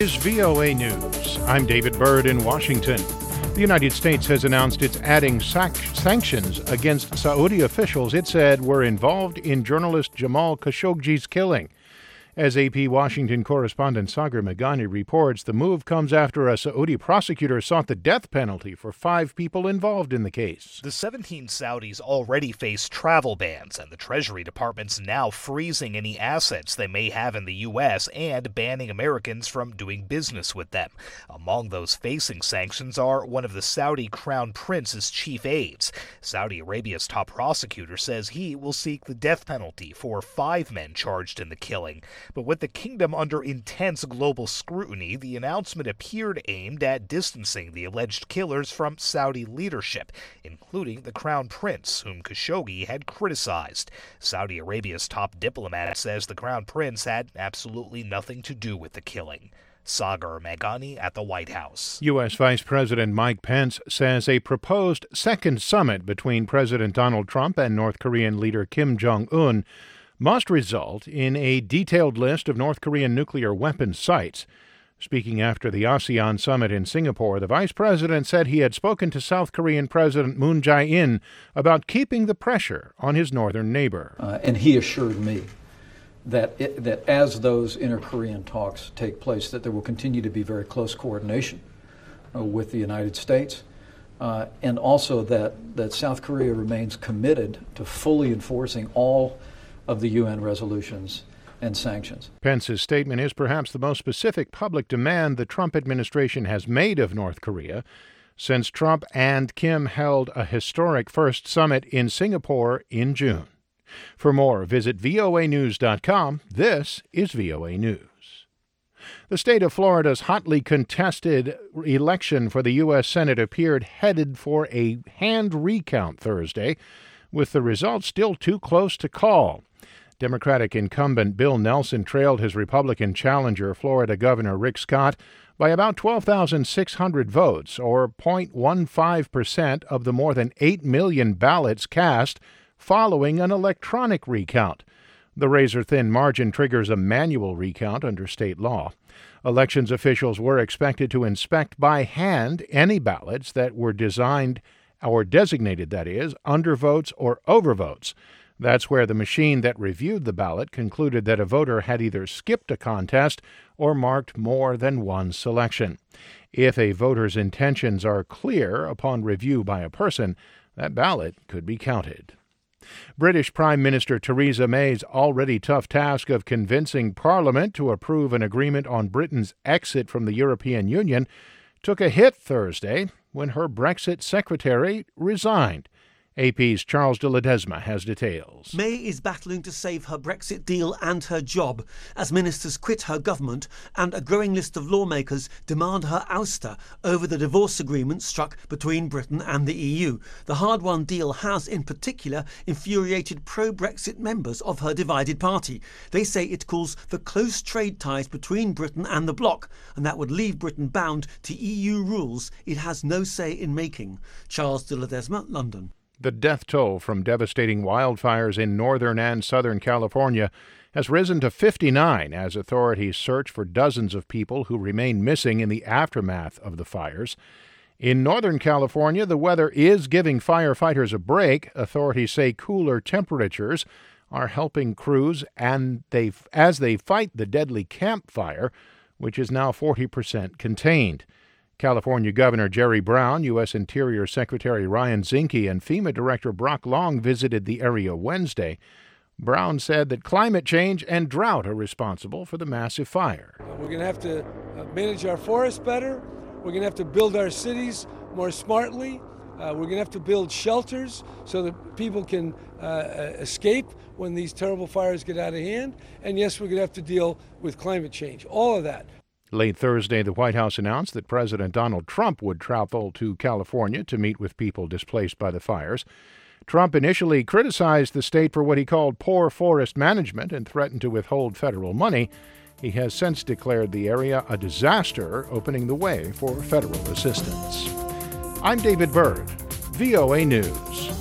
Is VOA News. I'm David Byrd in Washington. The United States has announced it's adding sanctions against Saudi officials it said were involved in journalist Jamal Khashoggi's killing. As AP Washington correspondent Sagar Meghani reports, the move comes after a Saudi prosecutor sought the death penalty for 5 people involved in the case. The 17 Saudis already face travel bans, and the Treasury Department's now freezing any assets they may have in the U.S. and banning Americans from doing business with them. Among those facing sanctions are one of the Saudi Crown Prince's chief aides. Saudi Arabia's top prosecutor says he will seek the death penalty for 5 men charged in the killing. But with the kingdom under intense global scrutiny, the announcement appeared aimed at distancing the alleged killers from Saudi leadership, including the Crown Prince, whom Khashoggi had criticized. Saudi Arabia's top diplomat says the Crown Prince had absolutely nothing to do with the killing. Sagar Meghani at the White House. U.S. Vice President Mike Pence says a proposed second summit between President Donald Trump and North Korean leader Kim Jong-un must result in a detailed list of North Korean nuclear weapons sites. Speaking after the ASEAN summit in Singapore, the vice president said he had spoken to South Korean President Moon Jae-in about keeping the pressure on his northern neighbor. And he assured me that as those inter-Korean talks take place, that there will continue to be very close coordination with the United States, and also that South Korea remains committed to fully enforcing all of the UN resolutions and sanctions. Pence's statement is perhaps the most specific public demand the Trump administration has made of North Korea since Trump and Kim held a historic first summit in Singapore in June. For more, visit voanews.com. This is VOA News. The state of Florida's hotly contested election for the U.S. Senate appeared headed for a hand recount Thursday, with the results still too close to call. Democratic incumbent Bill Nelson trailed his Republican challenger, Florida Governor Rick Scott, by about 12,600 votes, or 0.15% of the more than 8 million ballots cast following an electronic recount. The razor-thin margin triggers a manual recount under state law. Elections officials were expected to inspect by hand any ballots that were designated, that is, undervotes or overvotes. That's where the machine that reviewed the ballot concluded that a voter had either skipped a contest or marked more than one selection. If a voter's intentions are clear upon review by a person, that ballot could be counted. British Prime Minister Theresa May's already tough task of convincing Parliament to approve an agreement on Britain's exit from the European Union took a hit Thursday when her Brexit secretary resigned. AP's Charles de Ledesma has details. May is battling to save her Brexit deal and her job as ministers quit her government and a growing list of lawmakers demand her ouster over the divorce agreement struck between Britain and the EU. The hard-won deal has, in particular, infuriated pro-Brexit members of her divided party. They say it calls for close trade ties between Britain and the bloc, and that would leave Britain bound to EU rules it has no say in making. Charles de Ledesma, London. The death toll from devastating wildfires in northern and southern California has risen to 59 as authorities search for dozens of people who remain missing in the aftermath of the fires. In Northern California, the weather is giving firefighters a break. Authorities say cooler temperatures are helping crews as they fight the deadly Camp Fire, which is now 40% contained. California Governor Jerry Brown, U.S. Interior Secretary Ryan Zinke, and FEMA Director Brock Long visited the area Wednesday. Brown said that climate change and drought are responsible for the massive fire. We're going to have to manage our forests better. We're going to have to build our cities more smartly. We're going to have to build shelters so that people can escape when these terrible fires get out of hand. And yes, we're going to have to deal with climate change. All of that. Late Thursday, the White House announced that President Donald Trump would travel to California to meet with people displaced by the fires. Trump initially criticized the state for what he called poor forest management and threatened to withhold federal money. He has since declared the area a disaster, opening the way for federal assistance. I'm David Byrd, VOA News.